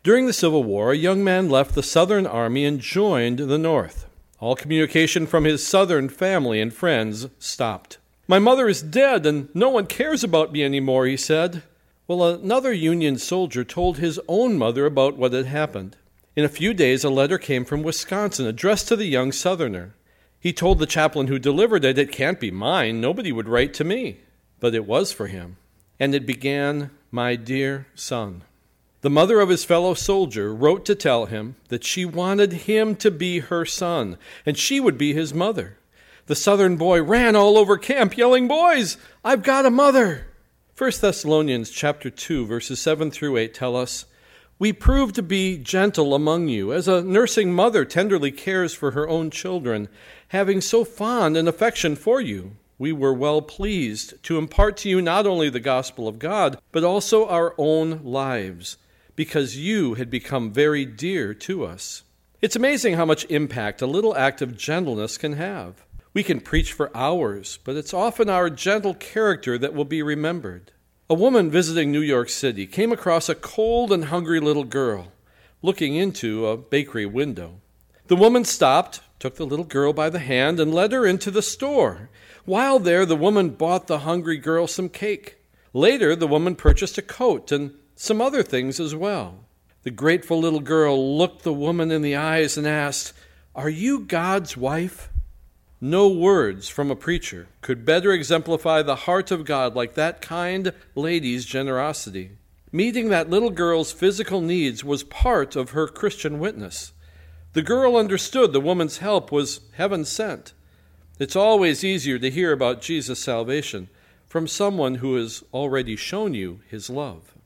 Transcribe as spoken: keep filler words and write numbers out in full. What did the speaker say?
During the Civil War, a young man left the Southern Army and joined the North. All communication from his Southern family and friends stopped. "My mother is dead, and no one cares about me anymore," he said. Well, another Union soldier told his own mother about what had happened. In a few days, a letter came from Wisconsin addressed to the young Southerner. He told the chaplain who delivered it, "It can't be mine. Nobody would write to me." But it was for him. And it began, "My dear son." The mother of his fellow soldier wrote to tell him that she wanted him to be her son, and she would be his mother. The Southern boy ran all over camp yelling, "Boys, I've got a mother!" First Thessalonians chapter two, verses seven through eight tell us, "We prove to be gentle among you, as a nursing mother tenderly cares for her own children, having so fond an affection for you. We were well pleased to impart to you not only the gospel of God, but also our own lives, because you had become very dear to us." It's amazing how much impact a little act of gentleness can have. We can preach for hours, but it's often our gentle character that will be remembered. A woman visiting New York City came across a cold and hungry little girl looking into a bakery window. The woman stopped, took the little girl by the hand, and led her into the store. While there, the woman bought the hungry girl some cake. Later, the woman purchased a coat and some other things as well. The grateful little girl looked the woman in the eyes and asked, "Are you God's wife?" No words from a preacher could better exemplify the heart of God like that kind lady's generosity. Meeting that little girl's physical needs was part of her Christian witness. The girl understood the woman's help was heaven sent. It's always easier to hear about Jesus' salvation from someone who has already shown you his love.